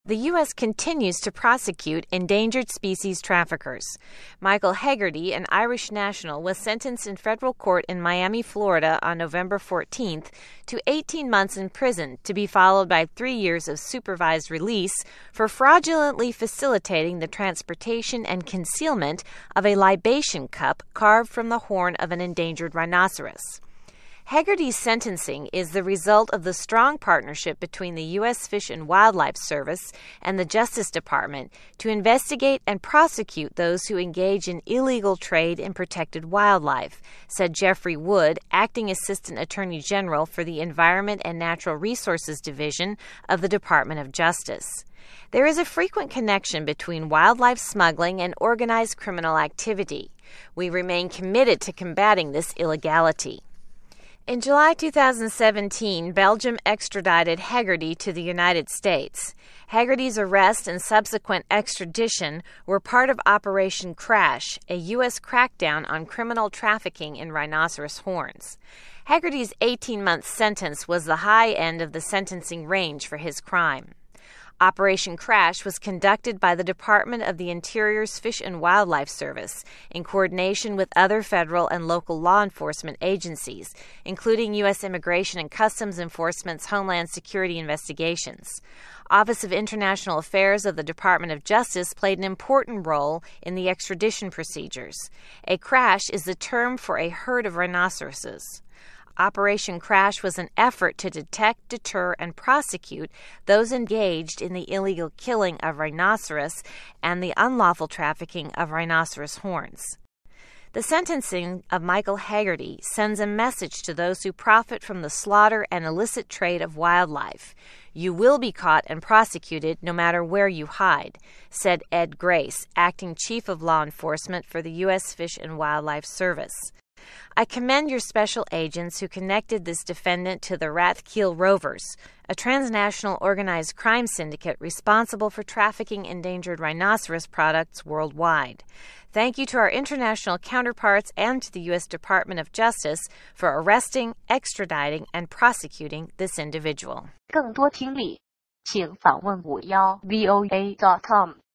The U.S. continues to prosecute endangered species traffickers. Michael Hegarty, an Irish national, was sentenced in federal court in Miami, Florida on November 14th to 18 months in prison, to be followed by 3 years of supervised release for fraudulently facilitating the transportation and concealment of a libation cup carved from the horn of an endangered rhinoceros. Hegarty's sentencing is the result of the strong partnership between the U.S. Fish and Wildlife Service and the Justice Department to investigate and prosecute those who engage in illegal trade in protected wildlife, said Jeffrey Wood, Acting Assistant Attorney General for the Environment and Natural Resources Division of the Department of Justice. There is a frequent connection between wildlife smuggling and organized criminal activity. We remain committed to combating this illegality. In July 2017, Belgium extradited Hegarty to the United States. Hegarty's arrest and subsequent extradition were part of Operation Crash, a U.S. crackdown on criminal trafficking in rhinoceros horns. Hegarty's 18-month sentence was the high end of the sentencing range for his crime. Operation Crash was conducted by the Department of the Interior's Fish and Wildlife Service in coordination with other federal and local law enforcement agencies, including U.S. Immigration and Customs Enforcement's Homeland Security Investigations. Office of International Affairs of the Department of Justice played an important role in the extradition procedures. A crash is the term for a herd of rhinoceroses. Operation Crash was an effort to detect, deter, and prosecute those engaged in the illegal killing of rhinoceros and the unlawful trafficking of rhinoceros horns. The sentencing of Michael Hegarty sends a message to those who profit from the slaughter and illicit trade of wildlife. You will be caught and prosecuted no matter where you hide, said Ed Grace, Acting Chief of Law Enforcement for the U.S. Fish and Wildlife Service. I commend your special agents who connected this defendant to the Rathkeel Rovers, a transnational organized crime syndicate responsible for trafficking endangered rhinoceros products worldwide. Thank you to our international counterparts and to the U.S. Department of Justice for arresting, extraditing, and prosecuting this individual. 更多听力，请访问51voa.com。